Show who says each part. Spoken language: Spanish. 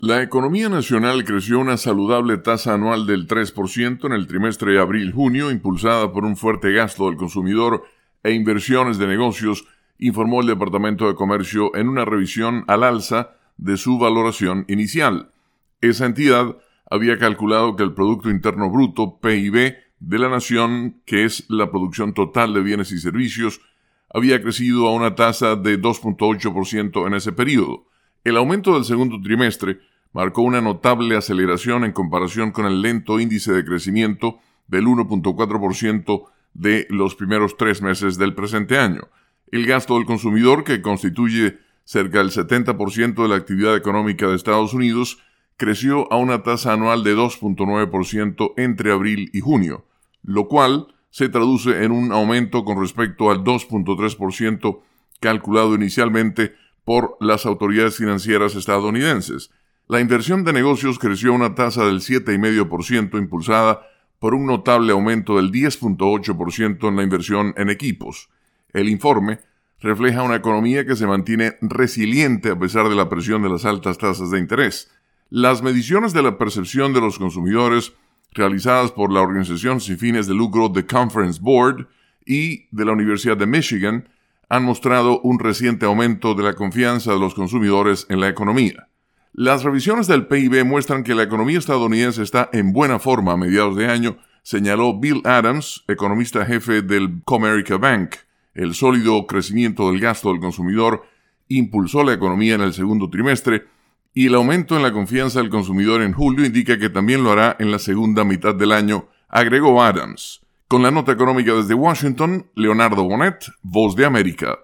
Speaker 1: La economía nacional creció una saludable tasa anual del 3% en el trimestre de abril-junio, impulsada por un fuerte gasto del consumidor e inversiones de negocios, informó el Departamento de Comercio en una revisión al alza de su valoración inicial. Esa entidad había calculado que el Producto Interno Bruto, PIB, de la nación, que es la producción total de bienes y servicios, había crecido a una tasa de 2.8% en ese periodo. El aumento del segundo trimestre marcó una notable aceleración en comparación con el lento índice de crecimiento del 1.4% de los primeros 3 meses del presente año. El gasto del consumidor, que constituye cerca del 70% de la actividad económica de Estados Unidos, creció a una tasa anual de 2.9% entre abril y junio, lo cual se traduce en un aumento con respecto al 2.3% calculado inicialmente por las autoridades financieras estadounidenses. La inversión de negocios creció a una tasa del 7,5%, impulsada por un notable aumento del 10.8% en la inversión en equipos. El informe refleja una economía que se mantiene resiliente a pesar de la presión de las altas tasas de interés. Las mediciones de la percepción de los consumidores realizadas por la organización sin fines de lucro The Conference Board y de la Universidad de Michigan han mostrado un reciente aumento de la confianza de los consumidores en la economía. Las revisiones del PIB muestran que la economía estadounidense está en buena forma a mediados de año, señaló Bill Adams, economista jefe del Comerica Bank. El sólido crecimiento del gasto del consumidor impulsó la economía en el segundo trimestre y el aumento en la confianza del consumidor en julio indica que también lo hará en la segunda mitad del año, agregó Adams. Con la nota económica desde Washington, Leonardo Bonet, Voz de América.